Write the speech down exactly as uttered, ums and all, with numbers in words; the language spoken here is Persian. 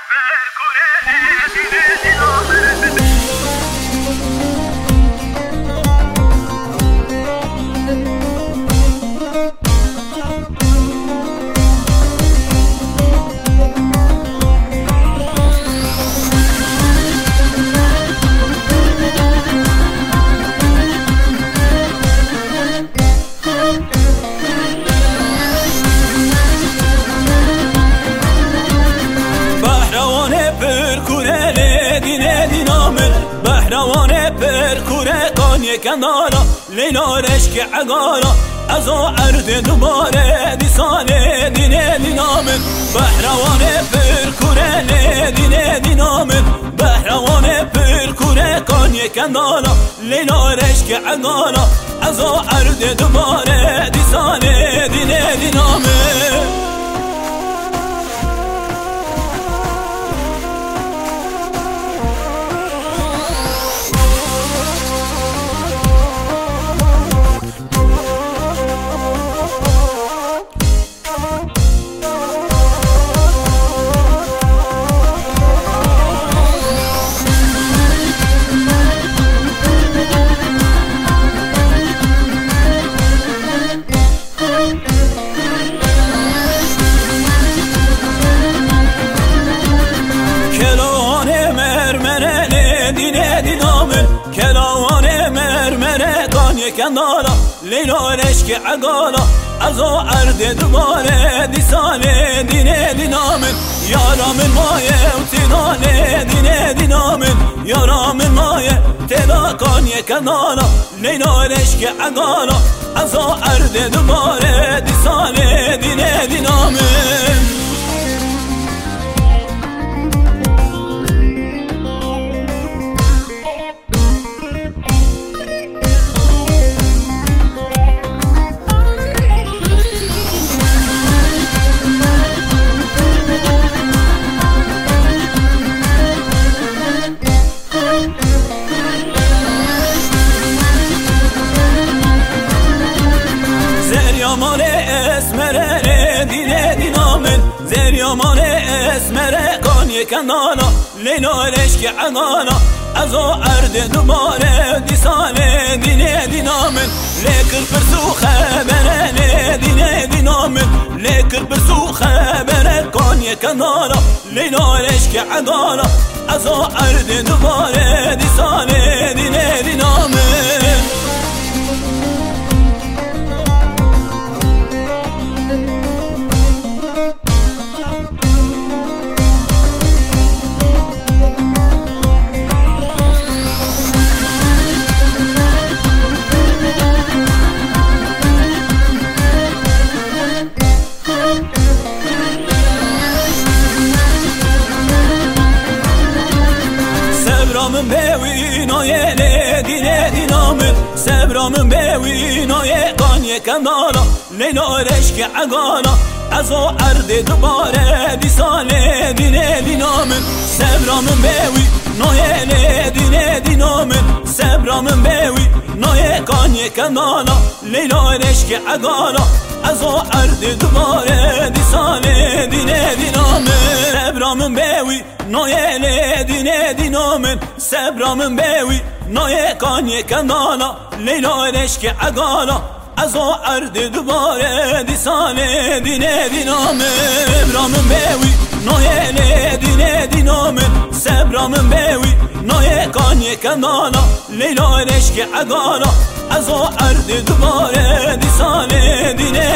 کنارا لیلا رشک عگارا از او عرض دوباره دیسانه دینه دینامن بحروانه پرکوره دینه دینامن بحروانه پرکوره کانی کنارا لیلا رشک عگارا از او عرض دوباره دیسانه دینه دینامن کلاوانه مرمره کانی کنارا لیلا رشک عگارا از او عرض دوباره دیسانه دینه دینامن یارا من مایه و تینانه دینه دینامن یارا من مایه تینا کانی کنارا لیلا رشک عگارا از او عرض دوباره دیسانه دینه دینامن زریامانه اسمره دینه دینامن زریامانه اسمره کانی کنانا لیلا رشک عگارا از او عرض دوباره دیسانه دینه دینامن لیکر پرسو خبره دینه دینامن لیکر پرسو خبره کانی کنانا لیلا رشک عگارا از او عرض دوباره دیسانه دینه دینامن سبرامن بوی نایه دینه دینامن سبرامن بوی نایه کانی کنارا لیلا رشک عگارا از او عرض دوباره دیسانه دینه دینامن سبرامن بوی نایه دینه دینامن سبرامن بوی نایه کانی کنارا لیلا رشک عگارا از او عرض دوباره دیسانه دینه دینامن سبرامن بوی نایه دینه دینامن سبرامن بوی نایه کانی کنانا لیلا رشک عگارا از او عرض دوباره دیسانه دینه دینامن سبرامن بوی نایه دینه دینامن سبرامن بوی نایه کانی کنانا لیلا رشک عگارا از او عرض دوباره دیسانه دینه